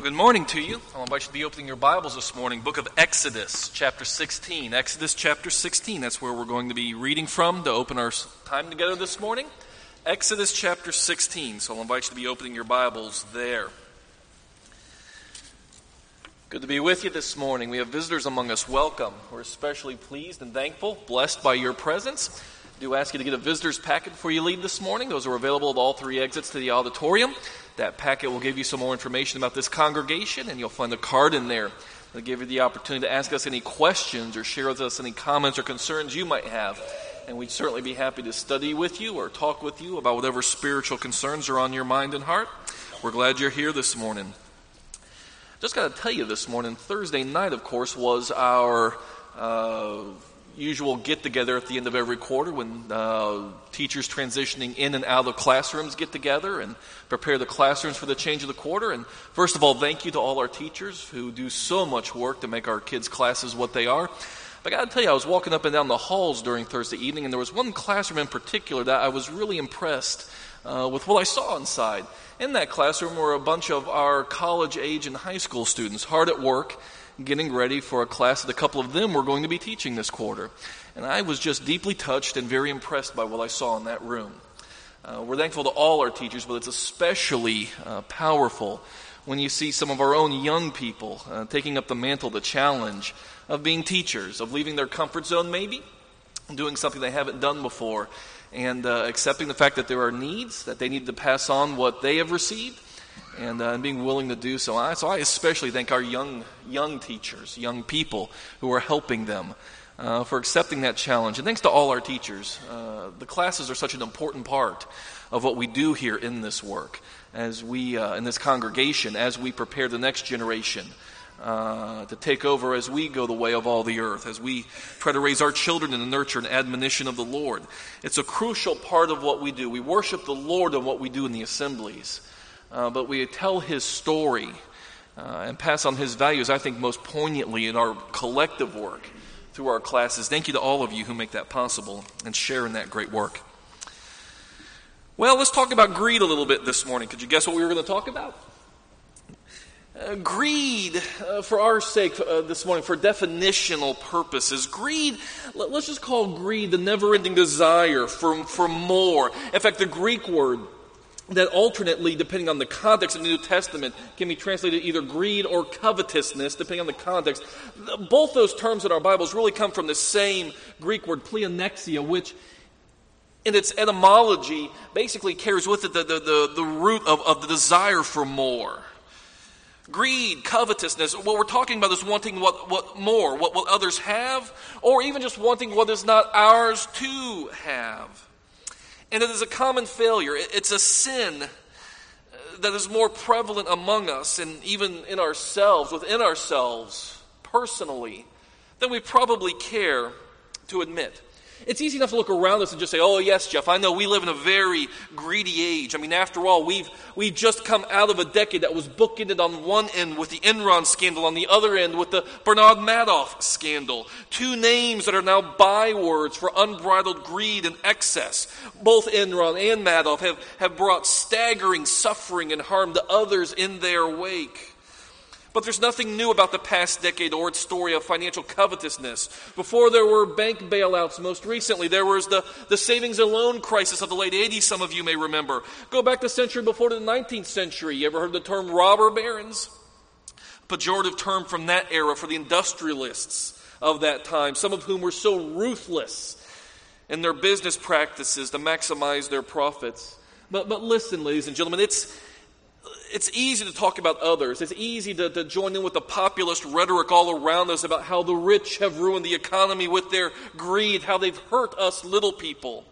Well, good morning to you. I'll invite you to be opening your Bibles this morning. Book of Exodus, chapter 16. Exodus, chapter 16. That's where we're going to be reading from to open our time together this morning. Exodus, chapter 16. So I'll invite you to be opening your Bibles there. Good to be with you this morning. We have visitors among us. Welcome. We're especially pleased and thankful, blessed by your presence. I do ask you to get a visitor's packet before you leave this morning. Those are available at all three exits to the auditorium. That packet will give you some more information about this congregation, and you'll find a card in there that'll give you the opportunity to ask us any questions or share with us any comments or concerns you might have. And we'd certainly be happy to study with you or talk with you about whatever spiritual concerns are on your mind and heart. We're glad you're here this morning. Just got to tell you this morning, Thursday night, of course, was our usual get-together at the end of every quarter when teachers transitioning in and out of classrooms get together and prepare the classrooms for the change of the quarter. And first of all, thank you to all our teachers who do so much work to make our kids' classes what they are. But I got to tell you, I was walking up and down the halls during Thursday evening, and there was one classroom in particular that I was really impressed with what I saw inside. In that classroom were a bunch of our college-age and high school students hard at work, getting ready for a class that a couple of them were going to be teaching this quarter. And I was just deeply touched and very impressed by what I saw in that room. We're thankful to all our teachers, but it's especially powerful when you see some of our own young people taking up the mantle, the challenge of being teachers, of leaving their comfort zone maybe, and doing something they haven't done before, and accepting the fact that there are needs, that they need to pass on what they have received, and being willing to do so. So I especially thank our young teachers, young people who are helping them for accepting that challenge. And thanks to all our teachers. The classes are such an important part of what we do here in this work, as we in this congregation, as we prepare the next generation to take over as we go the way of all the earth, as we try to raise our children in the nurture and admonition of the Lord. It's a crucial part of what we do. We worship the Lord in what we do in the assemblies. But we tell His story and pass on His values, I think, most poignantly in our collective work through our classes. Thank you to all of you who make that possible and share in that great work. Well, let's talk about greed a little bit this morning. Could you guess what we were going to talk about? Greed, for our sake this morning, for definitional purposes. Greed, let's just call greed the never-ending desire for more. In fact, the Greek word that alternately, depending on the context of the New Testament, can be translated either greed or covetousness, depending on the context. Both those terms in our Bibles really come from the same Greek word, pleonexia, which in its etymology basically carries with it the root of the desire for more. Greed, covetousness, what we're talking about is wanting what more, what others have, or even just wanting what is not ours to have. And it is a common failure. It's a sin that is more prevalent among us and even in ourselves, within ourselves, personally, than we probably care to admit. It's easy enough to look around us and just say, oh yes, Jeff, I know we live in a very greedy age. I mean, after all, we've just come out of a decade that was bookended on one end with the Enron scandal, on the other end with the Bernard Madoff scandal. Two names that are now bywords for unbridled greed and excess. Both Enron and Madoff have brought staggering suffering and harm to others in their wake. But there's nothing new about the past decade or its story of financial covetousness. Before there were bank bailouts, most recently there was the savings and loan crisis of the late 80s, some of you may remember. Go back the century before to the 19th century. You ever heard the term robber barons? Pejorative term from that era for the industrialists of that time, some of whom were so ruthless in their business practices to maximize their profits. But listen, ladies and gentlemen, it's easy to talk about others. It's easy to join in with the populist rhetoric all around us about how the rich have ruined the economy with their greed, how they've hurt us little people.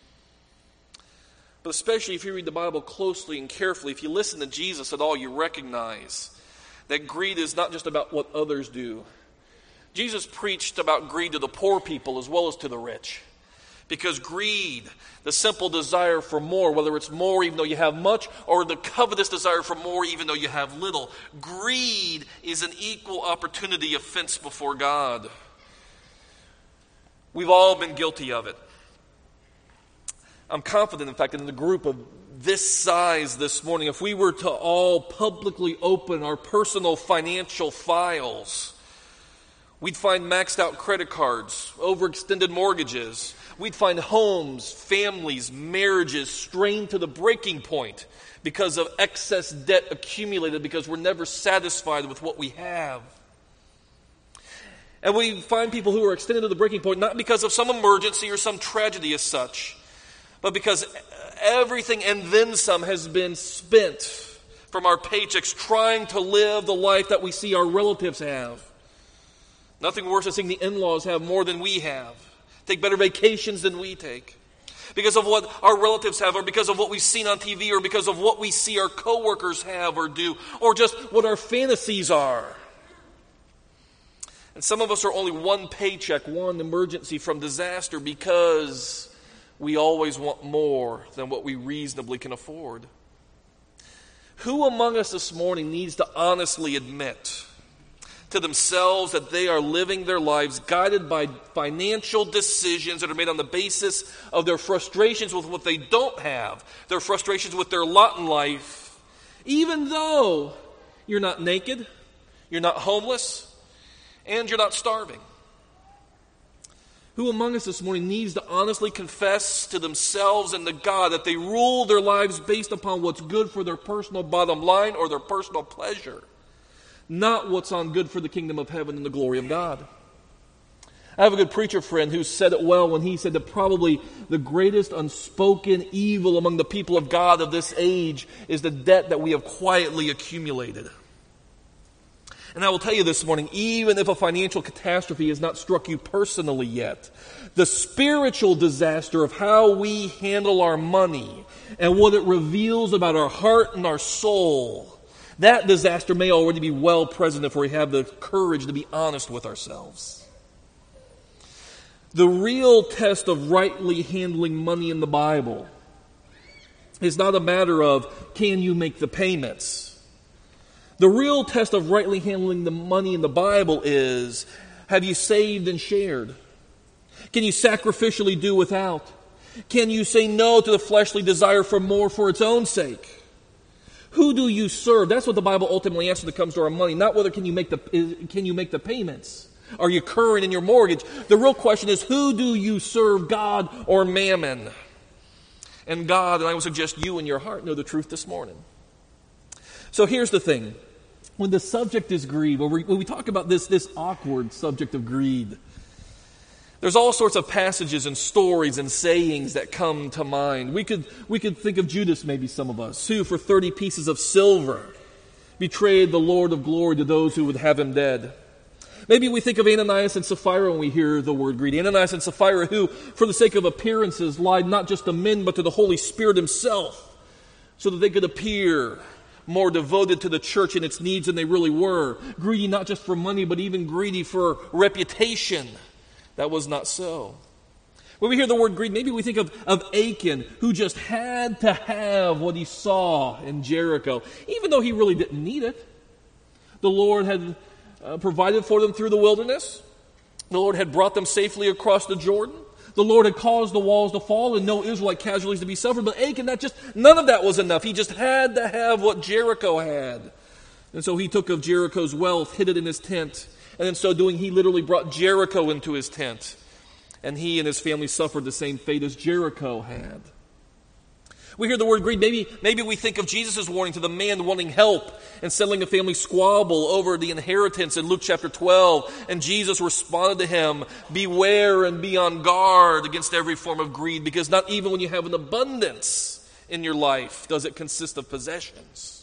But especially if you read the Bible closely and carefully, if you listen to Jesus at all, you recognize that greed is not just about what others do. Jesus preached about greed to the poor people as well as to the rich. Because greed, the simple desire for more, whether it's more even though you have much, or the covetous desire for more even though you have little, greed is an equal opportunity offense before God. We've all been guilty of it. I'm confident, in fact, that in the group of this size this morning, if we were to all publicly open our personal financial files, we'd find maxed out credit cards, overextended mortgages. We'd find homes, families, marriages strained to the breaking point because of excess debt accumulated because we're never satisfied with what we have. And we find people who are extended to the breaking point not because of some emergency or some tragedy as such, but because everything and then some has been spent from our paychecks trying to live the life that we see our relatives have. Nothing worse than seeing the in-laws have more than we have, take better vacations than we take, because of what our relatives have, or because of what we've seen on TV, or because of what we see our coworkers have or do, or just what our fantasies are. And some of us are only one paycheck, one emergency from disaster because we always want more than what we reasonably can afford. Who among us this morning needs to honestly admit to themselves that they are living their lives guided by financial decisions that are made on the basis of their frustrations with what they don't have, their frustrations with their lot in life, even though you're not naked, you're not homeless, and you're not starving? Who among us this morning needs to honestly confess to themselves and to God that they rule their lives based upon what's good for their personal bottom line or their personal pleasure, not what's on good for the kingdom of heaven and the glory of God? I have a good preacher friend who said it well when he said that probably the greatest unspoken evil among the people of God of this age is the debt that we have quietly accumulated. And I will tell you this morning, even if a financial catastrophe has not struck you personally yet, the spiritual disaster of how we handle our money and what it reveals about our heart and our soul, that disaster may already be well present if we have the courage to be honest with ourselves. The real test of rightly handling money in the Bible is not a matter of, can you make the payments? The real test of rightly handling the money in the Bible is, have you saved and shared? Can you sacrificially do without? Can you say no to the fleshly desire for more for its own sake? Who do you serve? That's what the Bible ultimately answers when it comes to our money. Not whether can you make the payments. Are you current in your mortgage? The real question is, who do you serve, God or mammon? And God, and I would suggest you in your heart, know the truth this morning. So here's the thing. When the subject is greed, when we talk about this awkward subject of greed, there's all sorts of passages and stories and sayings that come to mind. We could think of Judas, maybe some of us, who for 30 pieces of silver betrayed the Lord of glory to those who would have him dead. Maybe we think of Ananias and Sapphira when we hear the word greed. Ananias and Sapphira who, for the sake of appearances, lied not just to men but to the Holy Spirit himself so that they could appear more devoted to the church and its needs than they really were. Greedy not just for money, but even greedy for reputation. That was not so. When we hear the word greed, maybe we think of Achan, who just had to have what he saw in Jericho, even though he really didn't need it. The Lord had provided for them through the wilderness. The Lord had brought them safely across the Jordan. The Lord had caused the walls to fall and no Israelite casualties to be suffered. But Achan, none of that was enough. He just had to have what Jericho had. And so he took of Jericho's wealth, hid it in his tent. And in so doing, he literally brought Jericho into his tent. And he and his family suffered the same fate as Jericho had. We hear the word greed. Maybe we think of Jesus' warning to the man wanting help and settling a family squabble over the inheritance in Luke chapter 12. And Jesus responded to him, beware and be on guard against every form of greed, because not even when you have an abundance in your life does it consist of possessions.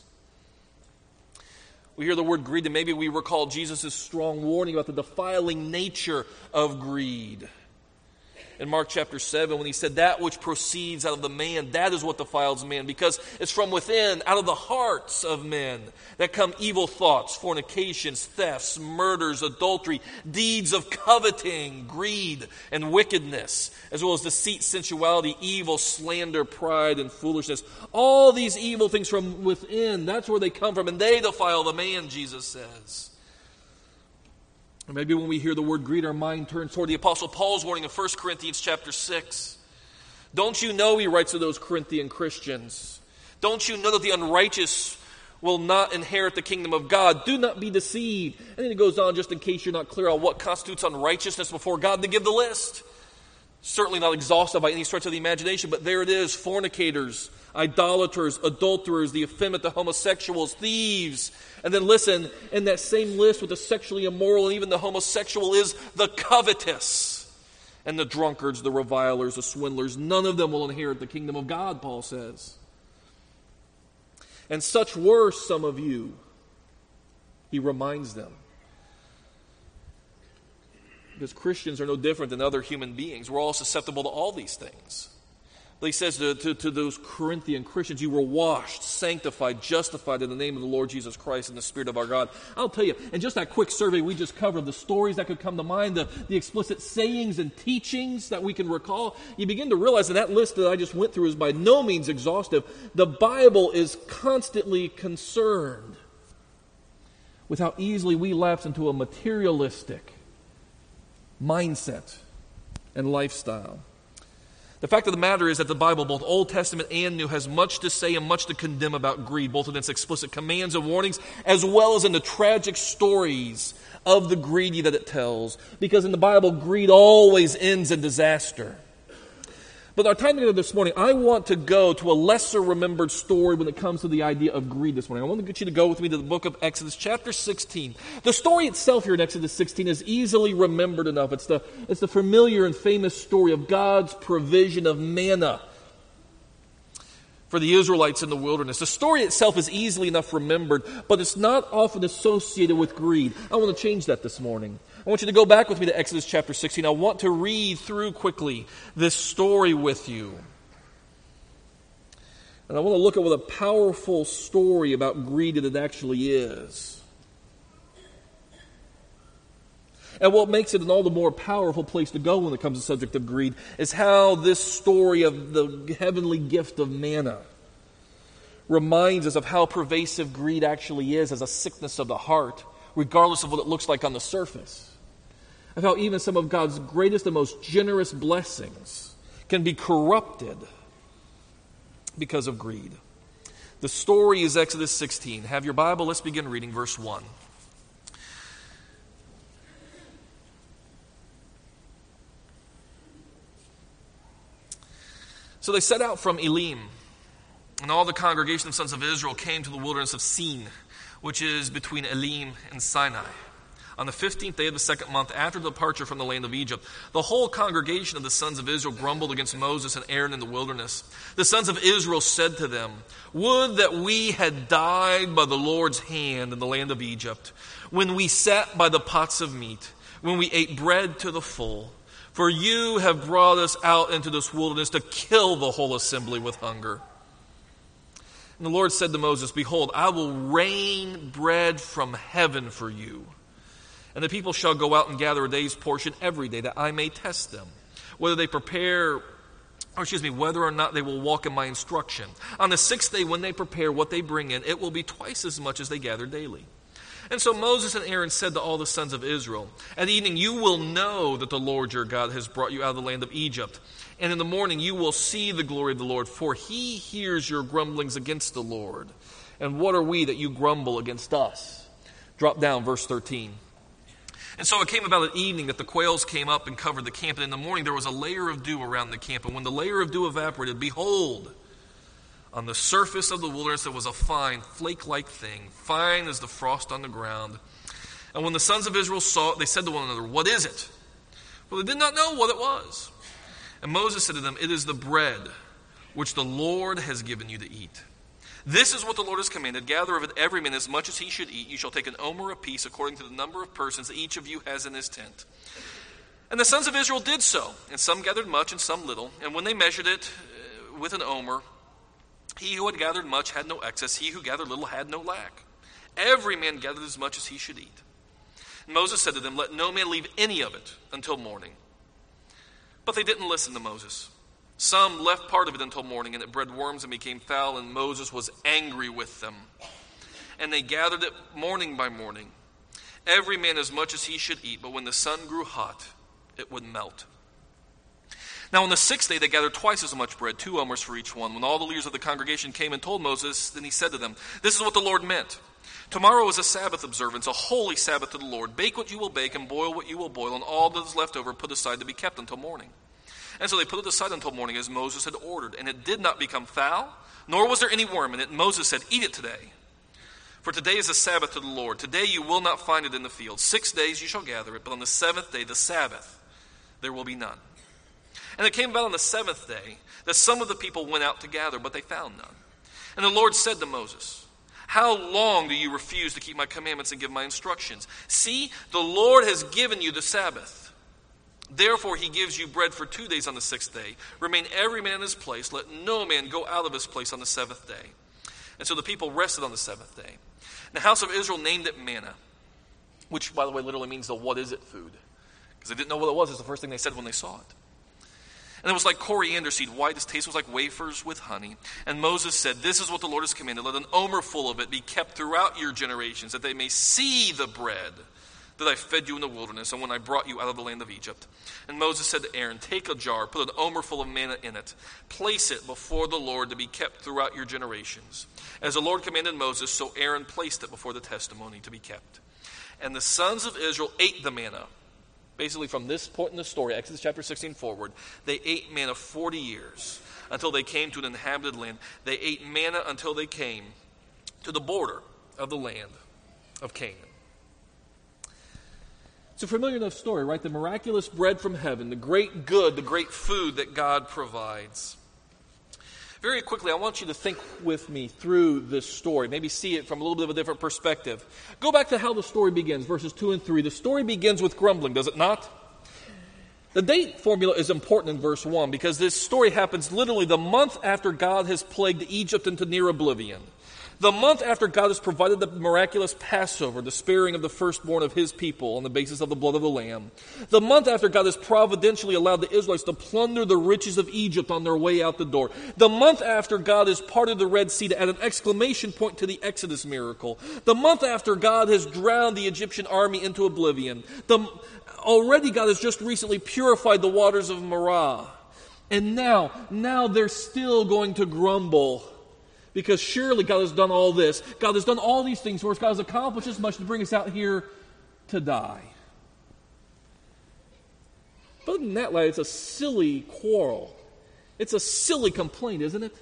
We hear the word greed, and maybe we recall Jesus' strong warning about the defiling nature of greed. In Mark chapter 7, when he said, that which proceeds out of the man, that is what defiles man, because it's from within, out of the hearts of men, that come evil thoughts, fornications, thefts, murders, adultery, deeds of coveting, greed, and wickedness, as well as deceit, sensuality, evil, slander, pride, and foolishness. All these evil things from within, that's where they come from, and they defile the man, Jesus says. Or maybe when we hear the word greed, our mind turns toward the Apostle Paul's warning in 1 Corinthians chapter 6. Don't you know, he writes to those Corinthian Christians, Don't you know that the unrighteous will not inherit the kingdom of God? Do not be deceived. And then it goes on, just in case you're not clear on what constitutes unrighteousness before God, to give the list. Certainly not exhaustive by any stretch of the imagination, but there it is: fornicators, idolaters, adulterers, the effeminate, the homosexuals, thieves. And then listen, in that same list with the sexually immoral and even the homosexual is the covetous, and the drunkards, the revilers, the swindlers. None of them will inherit the kingdom of God, Paul says. And such were some of you, he reminds them. Because Christians are no different than other human beings. We're all susceptible to all these things. But he says to those Corinthian Christians, you were washed, sanctified, justified in the name of the Lord Jesus Christ and the Spirit of our God. I'll tell you, in just that quick survey we just covered, the stories that could come to mind, the explicit sayings and teachings that we can recall, you begin to realize that list that I just went through is by no means exhaustive. The Bible is constantly concerned with how easily we lapse into a materialistic mindset and lifestyle. The fact of the matter is that the Bible, both Old Testament and New, has much to say and much to condemn about greed, both in its explicit commands and warnings, as well as in the tragic stories of the greedy that it tells. Because in the Bible, greed always ends in disaster. But our time together this morning, I want to go to a lesser remembered story when it comes to the idea of greed this morning. I want to get you to go with me to the book of Exodus, chapter 16. The story itself here in Exodus 16 is easily remembered enough. It's the familiar and famous story of God's provision of manna for the Israelites in the wilderness. The story itself is easily enough remembered, but it's not often associated with greed. I want to change that this morning. I want you to go back with me to Exodus chapter 16. I want to read through quickly this story with you. And I want to look at what a powerful story about greed that it actually is. And what makes it an all the more powerful place to go when it comes to the subject of greed is how this story of the heavenly gift of manna reminds us of how pervasive greed actually is as a sickness of the heart, regardless of what it looks like on the surface. Of how even some of God's greatest and most generous blessings can be corrupted because of greed. The story is Exodus 16. Have your Bible? Let's begin reading verse 1. So they set out from Elim, and all the congregation of sons of Israel came to the wilderness of Sin, which is between Elim and Sinai, on the 15th day of the second month after the departure from the land of Egypt. The whole congregation of the sons of Israel grumbled against Moses and Aaron in the wilderness. The sons of Israel said to them, "Would that we had died by the Lord's hand in the land of Egypt, when we sat by the pots of meat, when we ate bread to the full. For you have brought us out into this wilderness to kill the whole assembly with hunger." And the Lord said to Moses, "Behold, I will rain bread from heaven for you. And the people shall go out and gather a day's portion every day, that I may test them, whether or not they will walk in my instruction. On the sixth day, when they prepare what they bring in, it will be twice as much as they gather daily." And so Moses and Aaron said to all the sons of Israel, "At evening you will know that the Lord your God has brought you out of the land of Egypt. And in the morning you will see the glory of the Lord, for he hears your grumblings against the Lord. And what are we that you grumble against us?" Drop down, verse 13. "And so it came about at evening that the quails came up and covered the camp. And in the morning there was a layer of dew around the camp. And when the layer of dew evaporated, behold, on the surface of the wilderness there was a fine, flake-like thing, fine as the frost on the ground. And when the sons of Israel saw it, they said to one another, 'What is it?' For they did not know what it was. And Moses said to them, 'It is the bread which the Lord has given you to eat. This is what the Lord has commanded. Gather of it every man as much as he should eat. You shall take an omer apiece according to the number of persons that each of you has in his tent.' And the sons of Israel did so, and some gathered much and some little. And when they measured it with an omer, he who had gathered much had no excess, he who gathered little had no lack. Every man gathered as much as he should eat. And Moses said to them, 'Let no man leave any of it until morning.' But they didn't listen to Moses. Some left part of it until morning, and it bred worms and became foul, and Moses was angry with them. And they gathered it morning by morning, every man as much as he should eat, but when the sun grew hot, it would melt. Now on the 6th day they gathered twice as much bread, 2 omers for each one. When all the leaders of the congregation came and told Moses, then he said to them, "This is what the Lord meant. Tomorrow is a Sabbath observance, a holy Sabbath to the Lord. Bake what you will bake and boil what you will boil, and all that is left over put aside to be kept until morning." And so they put it aside until morning as Moses had ordered, and it did not become foul, nor was there any worm in it. And Moses said, "Eat it today, for today is a Sabbath to the Lord. Today you will not find it in the field. 6 days you shall gather it, but on the 7th day, the Sabbath, there will be none." And it came about on the 7th day that some of the people went out to gather, but they found none. And the Lord said to Moses, "How long do you refuse to keep my commandments and give my instructions? See, the Lord has given you the Sabbath. Therefore he gives you bread for 2 days on the 6th day. Remain every man in his place. Let no man go out of his place on the 7th day." And so the people rested on the 7th day. The house of Israel named it manna, which, by the way, literally means the "what is it" food. Because they didn't know what it was. It's the first thing they said when they saw it. And it was like coriander seed, white. Its taste was like wafers with honey. And Moses said, "This is what the Lord has commanded. Let an omer full of it be kept throughout your generations, that they may see the bread that I fed you in the wilderness, and when I brought you out of the land of Egypt." And Moses said to Aaron, "Take a jar, put an omer full of manna in it. Place it before the Lord to be kept throughout your generations." As the Lord commanded Moses, so Aaron placed it before the testimony to be kept. And the sons of Israel ate the manna. Basically, from this point in the story, Exodus chapter 16 forward, they ate manna 40 years until they came to an inhabited land. They ate manna until they came to the border of the land of Canaan. It's a familiar enough story, right? The miraculous bread from heaven, the great good, the great food that God provides. Very quickly, I want you to think with me through this story. Maybe see it from a little bit of a different perspective. Go back to how the story begins, verses 2 and 3. The story begins with grumbling, does it not? The date formula is important in verse 1 because this story happens literally the month after God has plagued Egypt into near oblivion. The month after God has provided the miraculous Passover, the sparing of the firstborn of his people on the basis of the blood of the Lamb. The month after God has providentially allowed the Israelites to plunder the riches of Egypt on their way out the door. The month after God has parted the Red Sea to add an exclamation point to the Exodus miracle. The month after God has drowned the Egyptian army into oblivion. Already God has just recently purified the waters of Marah. And now they're still going to grumble. Because surely God has done all this. God has done all these things for us. God has accomplished as much to bring us out here to die. But other than that, it's a silly quarrel. It's a silly complaint, isn't it?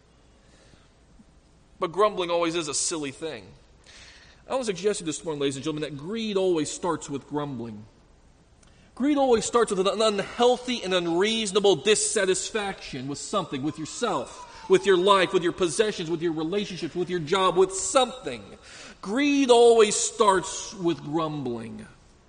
But grumbling always is a silly thing. I want to suggest to you this morning, ladies and gentlemen, that greed always starts with grumbling. Greed always starts with an unhealthy and unreasonable dissatisfaction with something, with yourself, with your life, with your possessions, with your relationships, with your job, with something. Greed always starts with grumbling.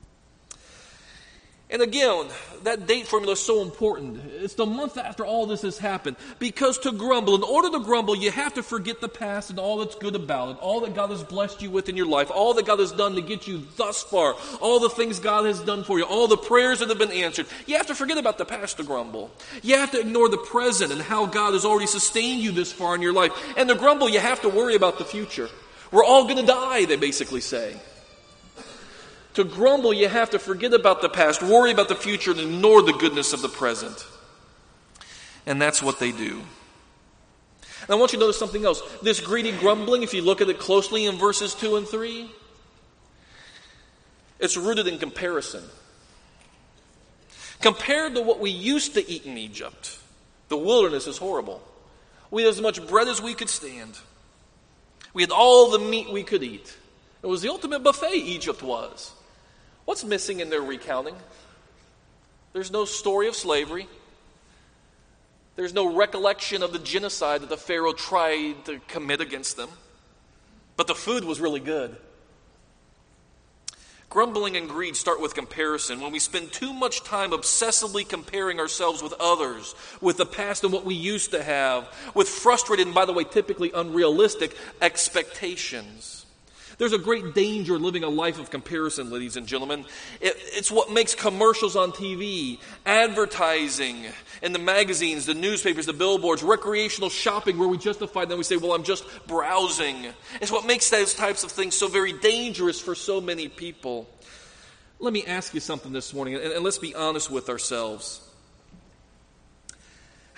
And again, that date formula is so important. It's the month after all this has happened. Because to grumble, in order to grumble, you have to forget the past and all that's good about it, all that God has blessed you with in your life, all that God has done to get you thus far, all the things God has done for you, all the prayers that have been answered. You have to forget about the past to grumble. You have to ignore the present and how God has already sustained you this far in your life. And to grumble, you have to worry about the future. We're all going to die, they basically say. To grumble, you have to forget about the past, worry about the future, and ignore the goodness of the present. And that's what they do. And I want you to notice something else. This greedy grumbling, if you look at it closely in verses 2 and 3, it's rooted in comparison. Compared to what we used to eat in Egypt, the wilderness is horrible. We had as much bread as we could stand. We had all the meat we could eat. It was the ultimate buffet, Egypt was. What's missing in their recounting? There's no story of slavery. There's no recollection of the genocide that the Pharaoh tried to commit against them. But the food was really good. Grumbling and greed start with comparison. When we spend too much time obsessively comparing ourselves with others, with the past and what we used to have, with frustrated and, by the way, typically unrealistic expectations. There's a great danger in living a life of comparison, ladies and gentlemen. It's what makes commercials on TV, advertising, in the magazines, the newspapers, the billboards, recreational shopping where we justify them. We say, well, I'm just browsing. It's what makes those types of things so very dangerous for so many people. Let me ask you something this morning, and let's be honest with ourselves.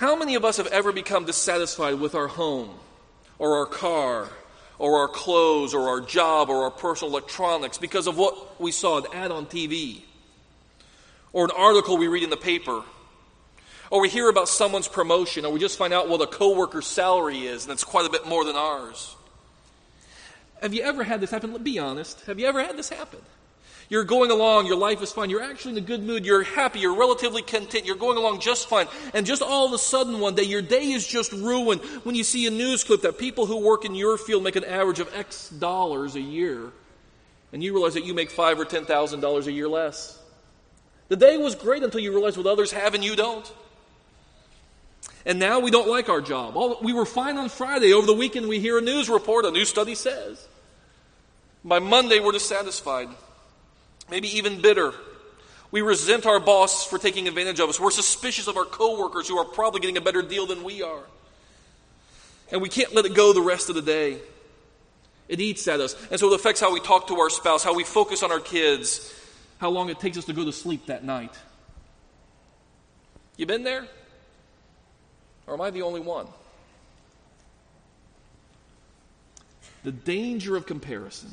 How many of us have ever become dissatisfied with our home or our car or our clothes or our job or our personal electronics because of what we saw, an ad on TV or an article we read in the paper, or we hear about someone's promotion, or we just find out what a coworker's salary is and it's quite a bit more than ours? Have you ever had this happen? Be honest. Have you ever had this happen? You're going along, your life is fine, you're actually in a good mood, you're happy, you're relatively content, you're going along just fine, and just all of a sudden one day your day is just ruined when you see a news clip that people who work in your field make an average of X dollars a year, and you realize that you make $5,000 or $10,000 a year less. The day was great until you realize what others have and you don't. And now we don't like our job. We were fine on Friday. Over the weekend we hear a news report, a new study says. By Monday we're dissatisfied. Maybe even bitter. We resent our boss for taking advantage of us. We're suspicious of our coworkers who are probably getting a better deal than we are. And we can't let it go the rest of the day. It eats at us. And so it affects how we talk to our spouse, how we focus on our kids, how long it takes us to go to sleep that night. You been there? Or am I the only one? The danger of comparison,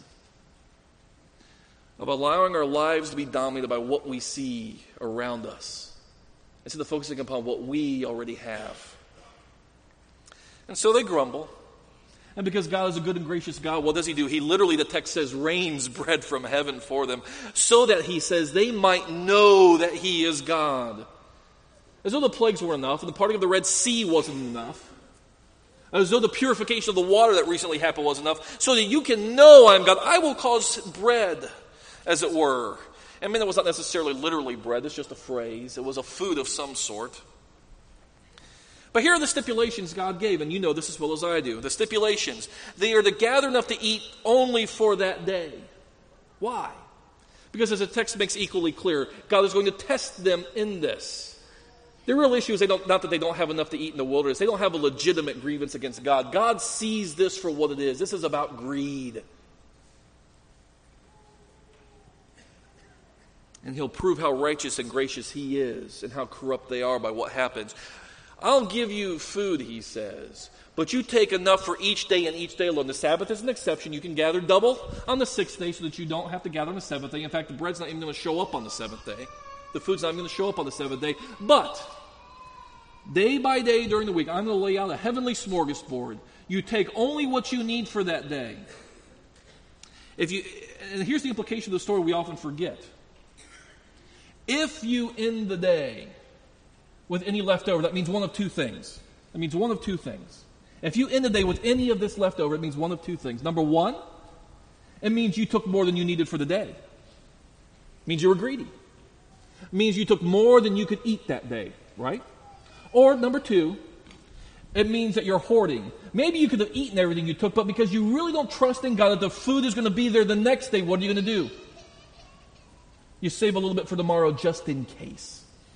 of allowing our lives to be dominated by what we see around us, instead of focusing upon what we already have. And so they grumble. And because God is a good and gracious God, what does He do? He literally, the text says, rains bread from heaven for them, so that, He says, they might know that He is God. As though the plagues were enough, and the parting of the Red Sea wasn't enough. As though the purification of the water that recently happened was enough, so that you can know I am God. I will cause bread, as it were. I mean, it was not necessarily literally bread. It's just a phrase. It was a food of some sort. But here are the stipulations God gave, and you know this as well as I do. The stipulations. They are to gather enough to eat only for that day. Why? Because as the text makes equally clear, God is going to test them in this. The real issue is not that they don't have enough to eat in the wilderness. They don't have a legitimate grievance against God. God sees this for what it is. This is about greed. And He'll prove how righteous and gracious He is and how corrupt they are by what happens. I'll give you food, He says, but you take enough for each day and each day alone. The Sabbath is an exception. You can gather double on the sixth day so that you don't have to gather on the seventh day. In fact, the bread's not even going to show up on the seventh day. The food's not even going to show up on the seventh day. But day by day during the week, I'm going to lay out a heavenly smorgasbord. You take only what you need for that day. And here's the implication of the story we often forget. If you end the day with any leftover, that means one of two things. It means one of two things. If you end the day with any of this leftover, it means one of two things. Number one, it means you took more than you needed for the day. It means you were greedy. It means you took more than you could eat that day, right? Or number two, it means that you're hoarding. Maybe you could have eaten everything you took, but because you really don't trust in God that the food is going to be there the next day, what are you going to do? You save a little bit for tomorrow just in case.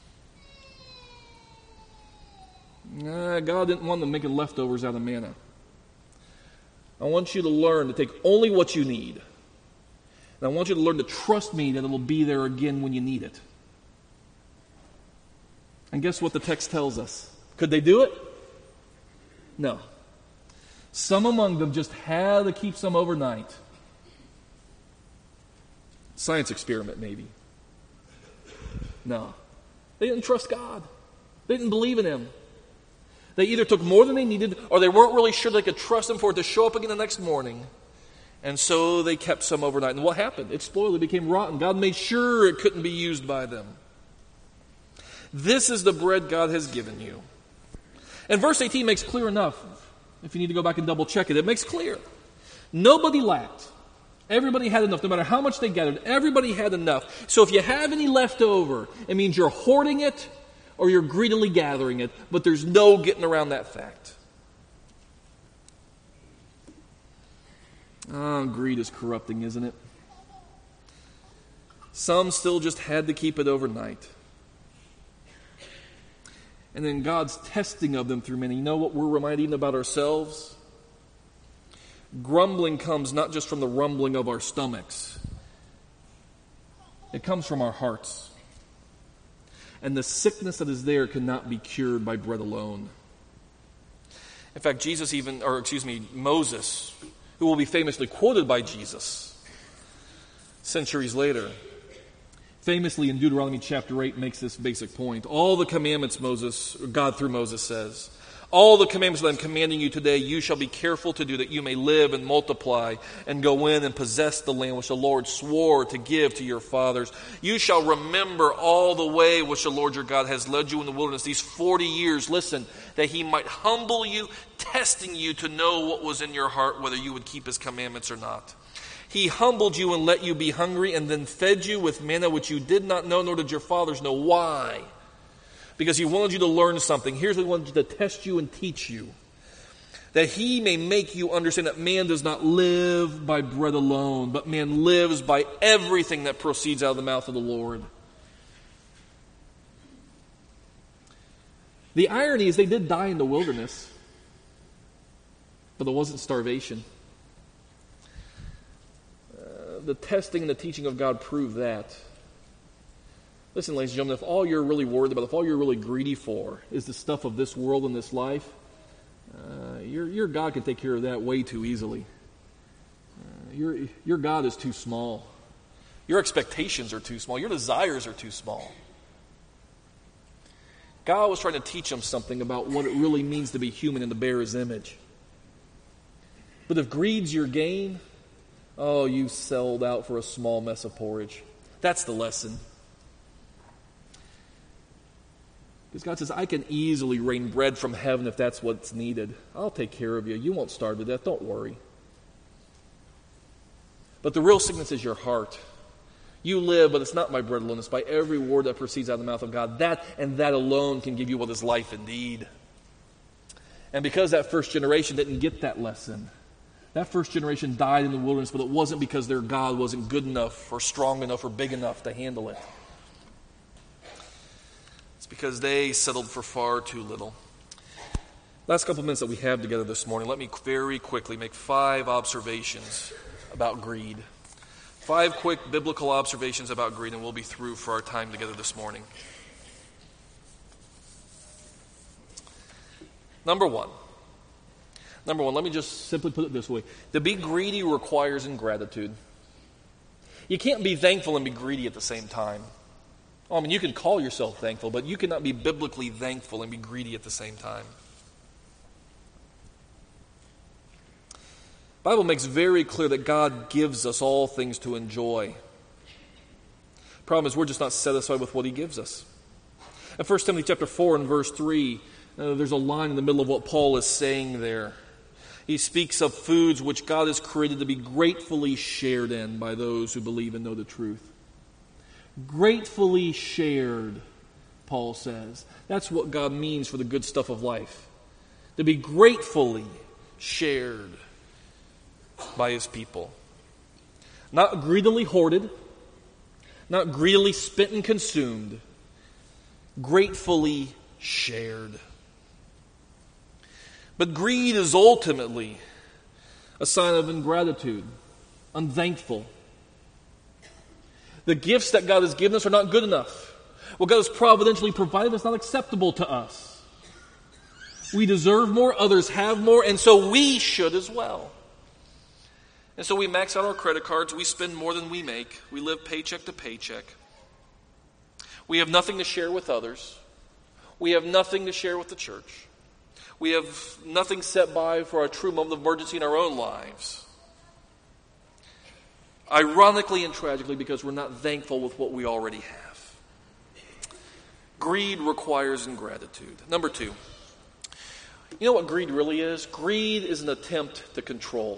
God didn't want them making leftovers out of manna. I want you to learn to take only what you need. And I want you to learn to trust me that it will be there again when you need it. And guess what the text tells us? Could they do it? No. Some among them just had to keep some overnight. Science experiment, maybe. No. They didn't trust God. They didn't believe in Him. They either took more than they needed, or they weren't really sure they could trust Him for it to show up again the next morning. And so they kept some overnight. And what happened? It spoiled. It became rotten. God made sure it couldn't be used by them. This is the bread God has given you. And verse 18 makes clear enough. If you need to go back and double check it, it makes clear. Nobody lacked. Everybody had enough. No matter how much they gathered, everybody had enough. So if you have any left over, it means you're hoarding it or you're greedily gathering it, but there's no getting around that fact. Greed is corrupting, isn't it? Some still just had to keep it overnight. And then God's testing of them through many. You know what we're reminded even about ourselves? Grumbling comes not just from the rumbling of our stomachs. It comes from our hearts. and the sickness that is there cannot be cured by bread alone. In fact, Moses, who will be famously quoted by Jesus centuries later, famously in Deuteronomy chapter 8 makes this basic point. All the commandments God through Moses says, all the commandments that I'm commanding you today, you shall be careful to do, that you may live and multiply and go in and possess the land which the Lord swore to give to your fathers. You shall remember all the way which the Lord your God has led you in the wilderness these 40 years. Listen, that he might humble you, testing you to know what was in your heart, whether you would keep his commandments or not. He humbled you and let you be hungry, and then fed you with manna which you did not know, nor did your fathers know. Why? Because he wanted you to learn something. Here's what he wanted to test you and teach you. That he may make you understand that man does not live by bread alone, but man lives by everything that proceeds out of the mouth of the Lord. The irony is they did die in the wilderness, but there wasn't starvation. The testing and the teaching of God prove that. Listen, ladies and gentlemen, if all you're really worried about, if all you're really greedy for is the stuff of this world and this life, your God can take care of that way too easily. Your God is too small. Your expectations are too small. Your desires are too small. God was trying to teach them something about what it really means to be human and to bear his image. But if greed's your gain, oh, you sold out for a small mess of porridge. That's the lesson. Because God says, I can easily rain bread from heaven if that's what's needed. I'll take care of you. You won't starve to death. Don't worry. But the real sickness is your heart. You live, but it's not by bread alone. It's by every word that proceeds out of the mouth of God. That and that alone can give you what is life indeed. And because that first generation didn't get that lesson, that first generation died in the wilderness, but it wasn't because their God wasn't good enough or strong enough or big enough to handle it. It's because they settled for far too little. Last couple minutes that we have together this morning, let me very quickly make 5 observations about greed. 5 quick biblical observations about greed, and we'll be through for our time together this morning. Number one, let me just simply put it this way. To be greedy requires ingratitude. You can't be thankful and be greedy at the same time. I mean, you can call yourself thankful, but you cannot be biblically thankful and be greedy at the same time. The Bible makes very clear that God gives us all things to enjoy. The problem is we're just not satisfied with what he gives us. In 1 Timothy chapter 4 and verse 3, there's a line in the middle of what Paul is saying there. He speaks of foods which God has created to be gratefully shared in by those who believe and know the truth. Gratefully shared, Paul says. That's what God means for the good stuff of life. To be gratefully shared by his people. Not greedily hoarded, not greedily spent and consumed, gratefully shared. But greed is ultimately a sign of ingratitude, unthankful. The gifts that God has given us are not good enough. What God has providentially provided is not acceptable to us. We deserve more, others have more, and so we should as well. And so we max out our credit cards, we spend more than we make, we live paycheck to paycheck. We have nothing to share with others. We have nothing to share with the church. We have nothing set by for a true moment of emergency in our own lives. Ironically and tragically, because we're not thankful with what we already have. Greed requires ingratitude. Number 2, you know what greed really is? Greed is an attempt to control.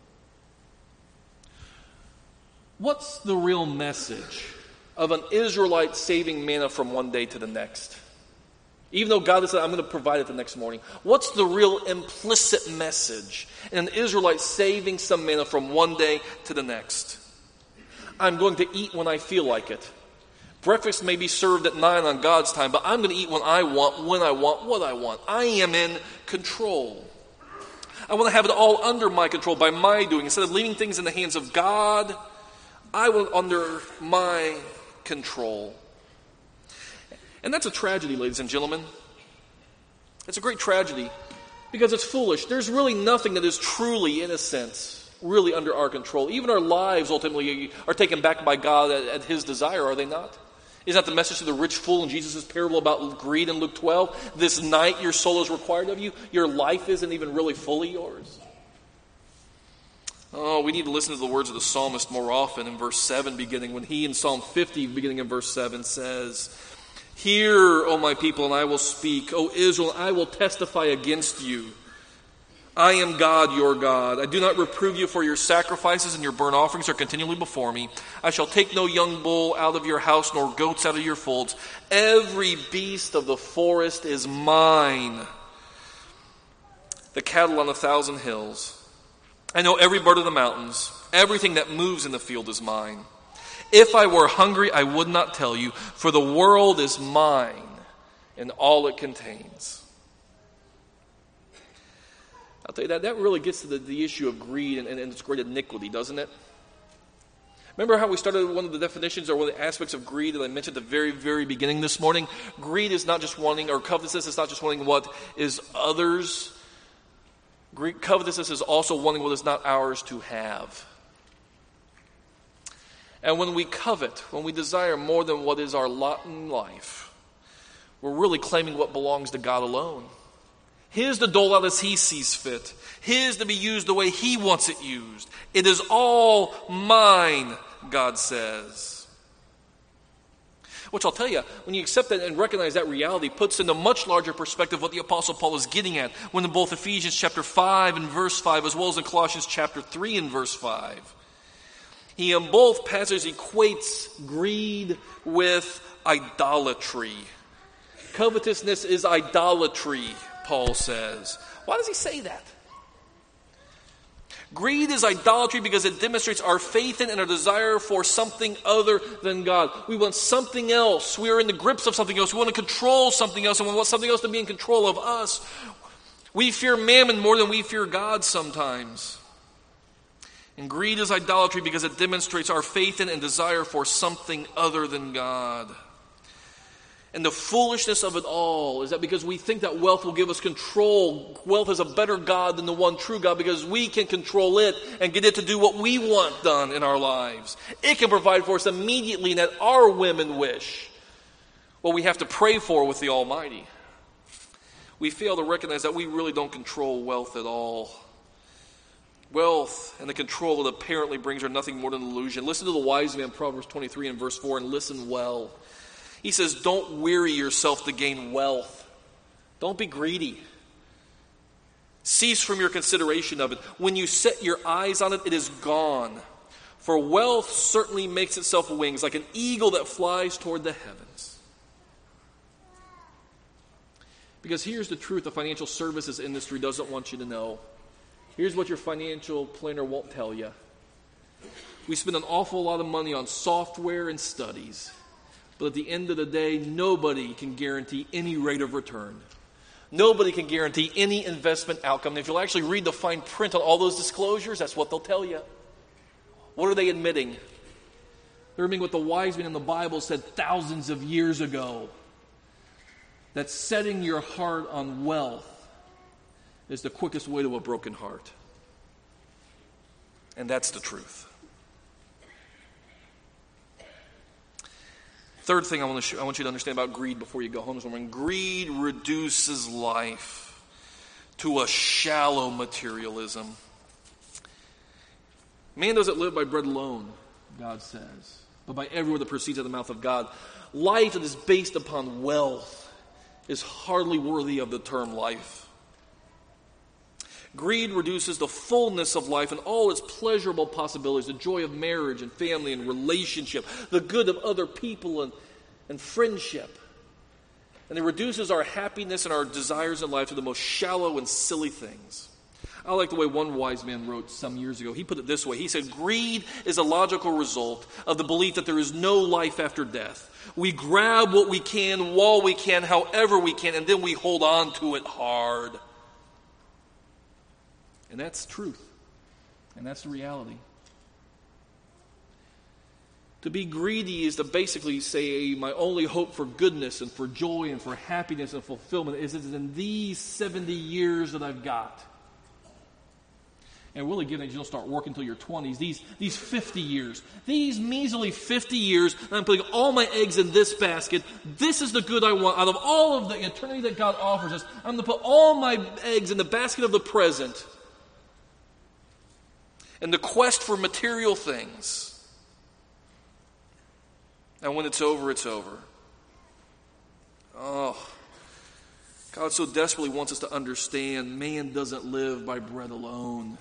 What's the real message of an Israelite saving manna from one day to the next? Even though God has said, I'm going to provide it the next morning. What's the real implicit message in an Israelite saving some manna from one day to the next? I'm going to eat when I feel like it. Breakfast may be served at 9 on God's time, but I'm going to eat when I want, what I want. I am in control. I want to have it all under my control by my doing. Instead of leaving things in the hands of God, I want it under my control. And that's a tragedy, ladies and gentlemen. It's a great tragedy because it's foolish. There's really nothing that is truly, in a sense, really under our control. Even our lives ultimately are taken back by God at His desire, are they not? Isn't that the message of the rich fool in Jesus' parable about greed in Luke 12? This night your soul is required of you. Your life isn't even really fully yours. Oh, we need to listen to the words of the psalmist more often in verse 7 beginning, when he in Psalm 50 beginning in verse 7 says, "Hear, O my people, and I will speak. O Israel, I will testify against you. I am God, your God. I do not reprove you, for your sacrifices and your burnt offerings are continually before me. I shall take no young bull out of your house, nor goats out of your folds. Every beast of the forest is mine, the cattle on 1,000 hills. I know every bird of the mountains. Everything that moves in the field is mine. If I were hungry, I would not tell you, for the world is mine and all it contains." I'll tell you that really gets to the issue of greed and its great iniquity, doesn't it? Remember how we started one of the definitions or one of the aspects of greed that I mentioned at the very, very beginning this morning? Greed is not just wanting, or covetousness is not just wanting what is others. Covetousness is also wanting what is not ours to have. And when we covet, when we desire more than what is our lot in life, we're really claiming what belongs to God alone. His to dole out as He sees fit. His to be used the way He wants it used. It is all mine, God says. Which I'll tell you, when you accept that and recognize that reality, puts into much larger perspective what the Apostle Paul is getting at when in both Ephesians chapter 5 and verse 5, as well as in Colossians chapter 3 and verse 5. He in both passages equates greed with idolatry. Covetousness is idolatry, Paul says. Why does he say that? Greed is idolatry because it demonstrates our faith in and our desire for something other than God. We want something else. We are in the grips of something else. We want to control something else, and we want something else to be in control of us. We fear mammon more than we fear God sometimes. And greed is idolatry because it demonstrates our faith in and desire for something other than God. And the foolishness of it all is that because we think that wealth will give us control, wealth is a better God than the one true God because we can control it and get it to do what we want done in our lives. It can provide for us immediately and at our whim and wish what we have to pray for with the Almighty. We fail to recognize that we really don't control wealth at all. Wealth and the control it apparently brings are nothing more than an illusion. Listen to the wise man, Proverbs 23 and verse 4, and listen well. He says, "Don't weary yourself to gain wealth. Don't be greedy. Cease from your consideration of it. When you set your eyes on it, it is gone. For wealth certainly makes itself wings, like an eagle that flies toward the heavens." Because here's the truth the financial services industry doesn't want you to know. Here's what your financial planner won't tell you. We spend an awful lot of money on software and studies. But at the end of the day, nobody can guarantee any rate of return. Nobody can guarantee any investment outcome. And if you'll actually read the fine print on all those disclosures, that's what they'll tell you. What are they admitting? They're admitting what the wise men in the Bible said thousands of years ago. That setting your heart on wealth is the quickest way to a broken heart. And that's the truth. Third thing I want you to understand about greed before you go home this morning. Greed reduces life to a shallow materialism. Man doesn't live by bread alone, God says, but by every word that proceeds out of the mouth of God. Life that is based upon wealth is hardly worthy of the term life. Greed reduces the fullness of life and all its pleasurable possibilities, the joy of marriage and family and relationship, the good of other people and friendship. And it reduces our happiness and our desires in life to the most shallow and silly things. I like the way one wise man wrote some years ago. He put it this way. He said, "Greed is a logical result of the belief that there is no life after death. We grab what we can, while we can, however we can, and then we hold on to it hard." And that's truth. And that's the reality. To be greedy is to basically say my only hope for goodness and for joy and for happiness and fulfillment is in these 70 years that I've got. And really, given that you don't start working until your 20s, these 50 years, these measly 50 years, and I'm putting all my eggs in this basket. This is the good I want. Out of all of the eternity that God offers us, I'm going to put all my eggs in the basket of the present. And the quest for material things. And when it's over, it's over. Oh, God so desperately wants us to understand man doesn't live by bread alone.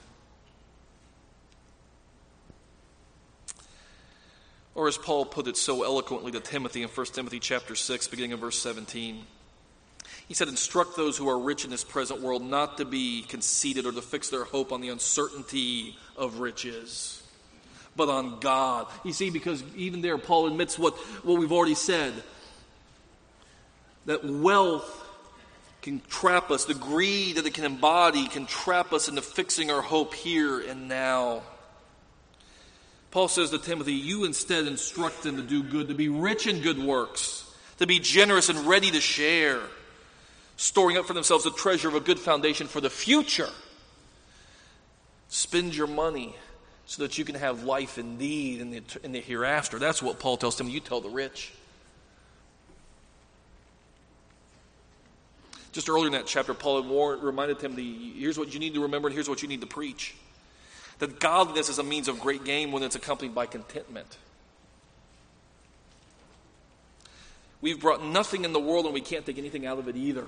Or as Paul put it so eloquently to Timothy in 1 Timothy chapter 6, beginning in verse 17. He said, instruct those who are rich in this present world not to be conceited or to fix their hope on the uncertainty of riches, but on God. You see, because even there Paul admits what we've already said, that wealth can trap us, the greed that it can embody can trap us into fixing our hope here and now. Paul says to Timothy, you instead instruct them to do good, to be rich in good works, to be generous and ready to share, storing up for themselves a treasure of a good foundation for the future. Spend your money so that you can have life indeed in the hereafter. That's what Paul tells Timothy. You tell the rich. Just earlier in that chapter, Paul had reminded Timothy, here's what you need to remember and here's what you need to preach. That godliness is a means of great gain when it's accompanied by contentment. We've brought nothing in the world and we can't take anything out of it either.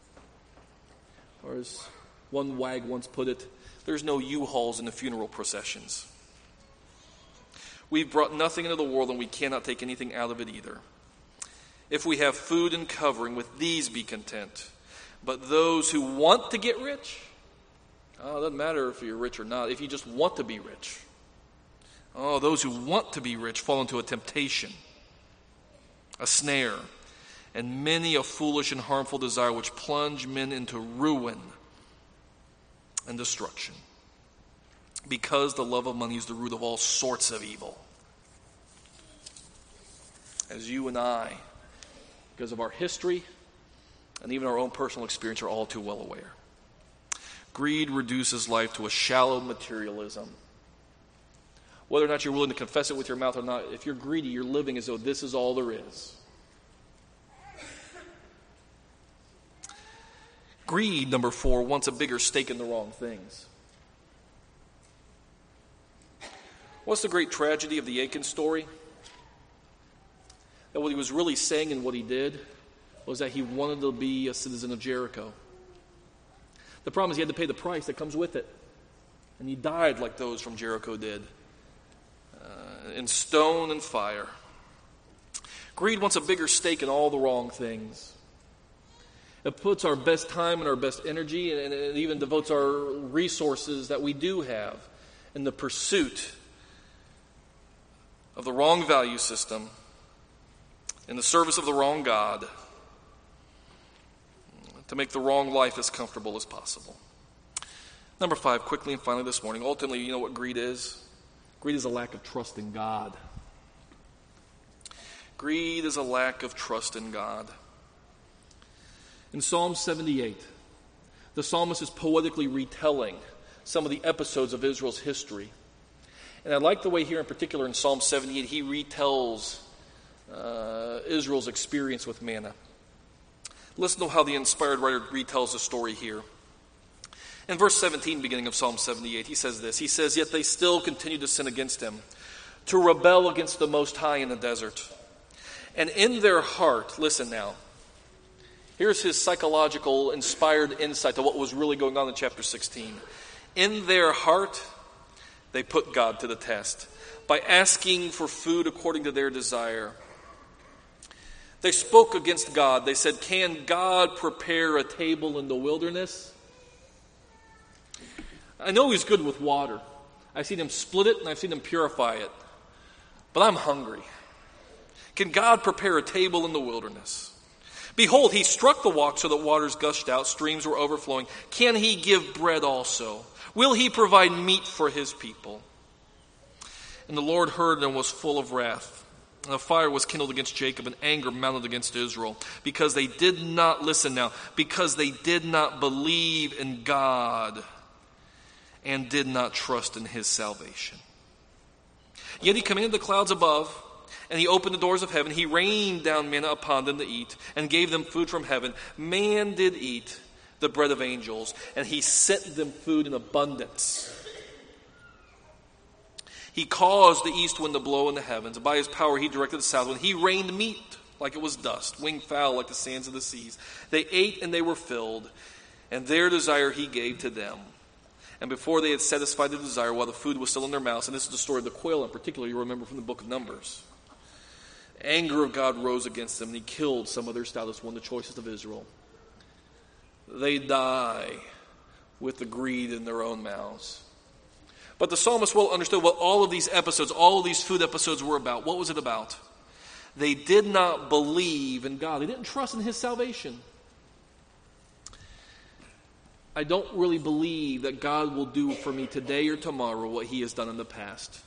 Or as one wag once put it, there's no U-Hauls in the funeral processions. We've brought nothing into the world and we cannot take anything out of it either. If we have food and covering, with these be content. But those who want to get rich, it doesn't matter if you're rich or not, if you just want to be rich. Those who want to be rich fall into a temptation, a snare, and many a foolish and harmful desire which plunge men into ruin and destruction. Because the love of money is the root of all sorts of evil. As you and I, because of our history and even our own personal experience, are all too well aware. Greed reduces life to a shallow materialism. Whether or not you're willing to confess it with your mouth or not, if you're greedy, you're living as though this is all there is. Greed, number 4, wants a bigger stake in the wrong things. What's the great tragedy of the Achan story? That what he was really saying and what he did was that he wanted to be a citizen of Jericho. The problem is he had to pay the price that comes with it. And he died like those from Jericho did, in stone and fire. Greed wants a bigger stake in all the wrong things. It puts our best time and our best energy, and it even devotes our resources that we do have in the pursuit of the wrong value system, in the service of the wrong God, to make the wrong life as comfortable as possible. Number 5, quickly and finally this morning. Ultimately, you know what greed is? Greed is a lack of trust in God. Greed is a lack of trust in God. In Psalm 78, the psalmist is poetically retelling some of the episodes of Israel's history. And I like the way here in particular in Psalm 78, he retells Israel's experience with manna. Listen to how the inspired writer retells the story here. In verse 17, beginning of Psalm 78, he says this. He says, yet they still continue to sin against him, to rebel against the Most High in the desert. And in their heart, listen now, here's his psychological inspired insight to what was really going on in chapter 16. In their heart, they put God to the test by asking for food according to their desire. They spoke against God. They said, can God prepare a table in the wilderness? I know he's good with water. I've seen him split it and I've seen him purify it. But I'm hungry. Can God prepare a table in the wilderness? Behold, he struck the rock so that waters gushed out, streams were overflowing. Can he give bread also? Will he provide meat for his people? And the Lord heard and was full of wrath. And a fire was kindled against Jacob, and anger mounted against Israel, because they did not, listen now, because they did not believe in God and did not trust in his salvation. Yet he commanded the clouds above, and he opened the doors of heaven. He rained down manna upon them to eat, and gave them food from heaven. Man did eat the bread of angels, and he sent them food in abundance. He caused the east wind to blow in the heavens, and by his power he directed the south wind. He rained meat like it was dust, winged fowl like the sands of the seas. They ate and they were filled, and their desire he gave to them. And before they had satisfied their desire, while the food was still in their mouths, and this is the story of the quail in particular, you remember from the book of Numbers, anger of God rose against them, and he killed some of their stoutest one, the choicest of Israel. They die with the greed in their own mouths. But the psalmist well understood what all of these episodes, all of these food episodes were about. What was it about? They did not believe in God. They didn't trust in his salvation. I don't really believe that God will do for me today or tomorrow what he has done in the past.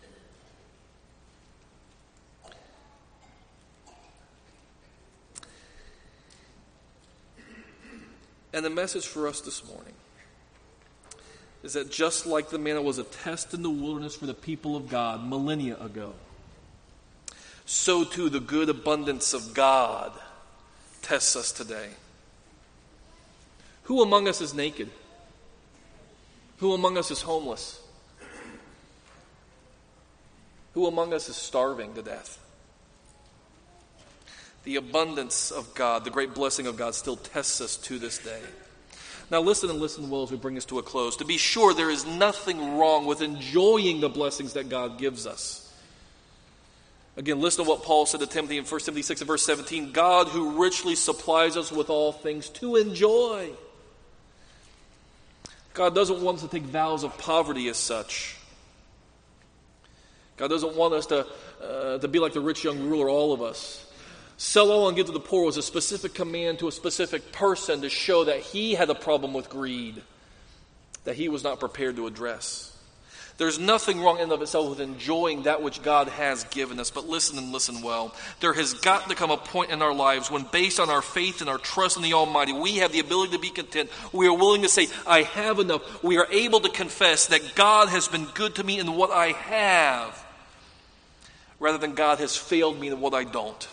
And the message for us this morning is that just like the manna was a test in the wilderness for the people of God millennia ago, so too the good abundance of God tests us today. Who among us is naked? Who among us is homeless? Who among us is starving to death? The abundance of God, the great blessing of God still tests us to this day. Now listen and listen well as we bring this to a close. To be sure, there is nothing wrong with enjoying the blessings that God gives us. Again, listen to what Paul said to Timothy in 1 Timothy 6 and verse 17. God who richly supplies us with all things to enjoy. God doesn't want us to take vows of poverty as such. God doesn't want us to be like the rich young ruler, all of us. Sell all and give to the poor was a specific command to a specific person to show that he had a problem with greed that he was not prepared to address. There's nothing wrong in and of itself with enjoying that which God has given us, but listen and listen well. There has got to come a point in our lives when, based on our faith and our trust in the Almighty, we have the ability to be content. We are willing to say, I have enough. We are able to confess that God has been good to me in what I have, rather than God has failed me in what I don't.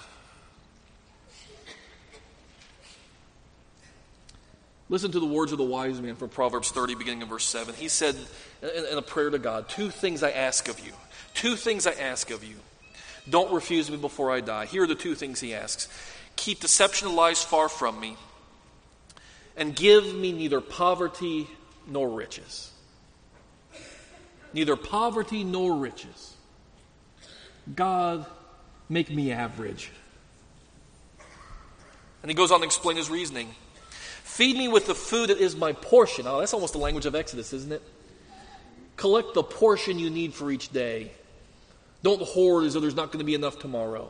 Listen to the words of the wise man from Proverbs 30, beginning in verse 7. He said in a prayer to God, 2 things I ask of you. 2 things I ask of you. Don't refuse me before I die. Here are the 2 things he asks. Keep deception and lies far from me, and give me neither poverty nor riches. Neither poverty nor riches. God, make me average. And he goes on to explain his reasoning. Feed me with the food that is my portion. Oh, that's almost the language of Exodus, isn't it? Collect the portion you need for each day. Don't hoard as though there's not going to be enough tomorrow.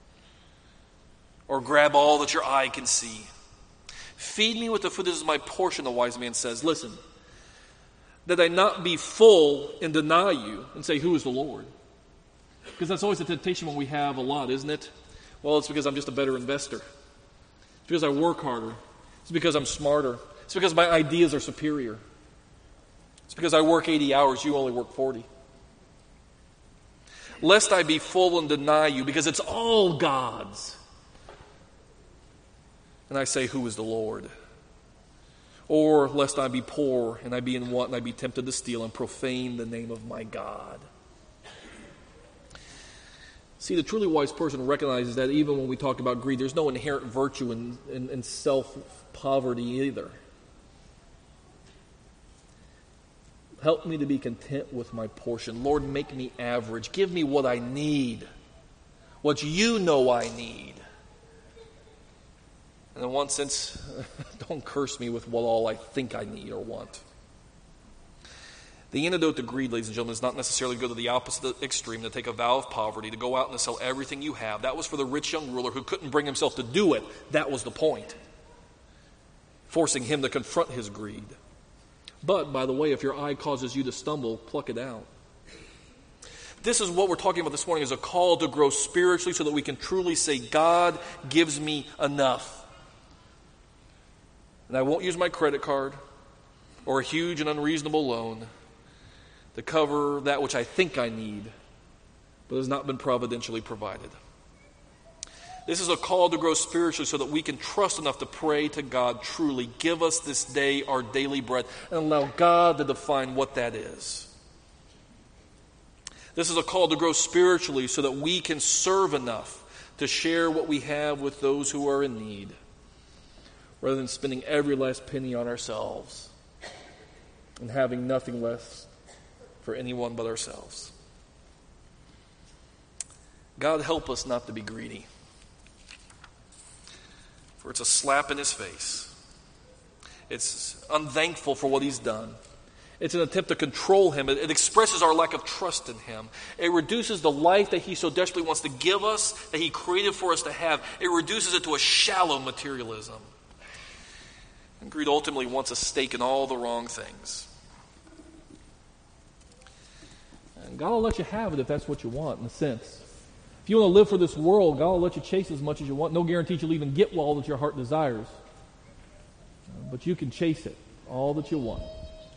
Or grab all that your eye can see. Feed me with the food that is my portion, the wise man says. Listen, that I not be full and deny you and say, who is the Lord? Because that's always the temptation when we have a lot, isn't it? Well, it's because I'm just a better investor. It's because I work harder. It's because I'm smarter. It's because my ideas are superior. It's because I work 80 hours, you only work 40. Lest I be full and deny you, because it's all God's. And I say, who is the Lord? Or lest I be poor and I be in want and I be tempted to steal and profane the name of my God. See, the truly wise person recognizes that even when we talk about greed, there's no inherent virtue in self-poverty either. Help me to be content with my portion. Lord, make me average. Give me what I need, what you know I need. And in one sense, don't curse me with what all I think I need or want. The antidote to greed, ladies and gentlemen, is not necessarily to go to the opposite extreme, to take a vow of poverty, to go out and to sell everything you have. That was for the rich young ruler who couldn't bring himself to do it. That was the point, forcing him to confront his greed. But, by the way, if your eye causes you to stumble, pluck it out. This is what we're talking about this morning, is a call to grow spiritually so that we can truly say, God gives me enough. And I won't use my credit card or a huge and unreasonable loan to cover that which I think I need, but has not been providentially provided. This is a call to grow spiritually so that we can trust enough to pray to God truly, give us this day our daily bread, and allow God to define what that is. This is a call to grow spiritually so that we can serve enough to share what we have with those who are in need, rather than spending every last penny on ourselves and having nothing left for anyone but ourselves. God, help us not to be greedy, for it's a slap in his face. It's unthankful for what he's done. It's an attempt to control him. It expresses our lack of trust in him. It reduces the life that he so desperately wants to give us, that he created for us to have. It reduces it to a shallow materialism. And greed ultimately wants a stake in all the wrong things. And God will let you have it if that's what you want, in a sense. If you want to live for this world, God will let you chase as much as you want. No guarantee you'll even get all that your heart desires. But you can chase it, all that you want.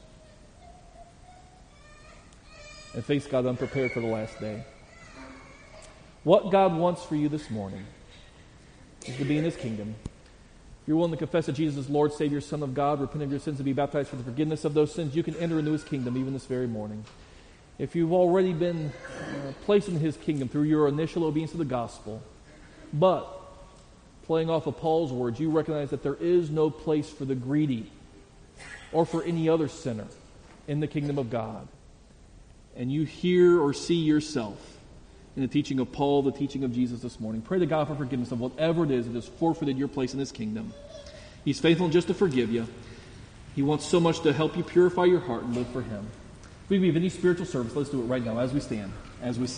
And face God unprepared for the last day. What God wants for you this morning is to be in his kingdom. If you're willing to confess that Jesus is Lord, Savior, Son of God, repent of your sins and be baptized for the forgiveness of those sins, you can enter into his kingdom even this very morning. If you've already been placed in his kingdom through your initial obedience to the gospel, but playing off of Paul's words, you recognize that there is no place for the greedy or for any other sinner in the kingdom of God, and you hear or see yourself in the teaching of Paul, the teaching of Jesus this morning, pray to God for forgiveness of whatever it is that has forfeited your place in his kingdom. He's faithful just to forgive you. He wants so much to help you purify your heart and live for him. If we have any spiritual service, let's do it right now as we stand, as we sing.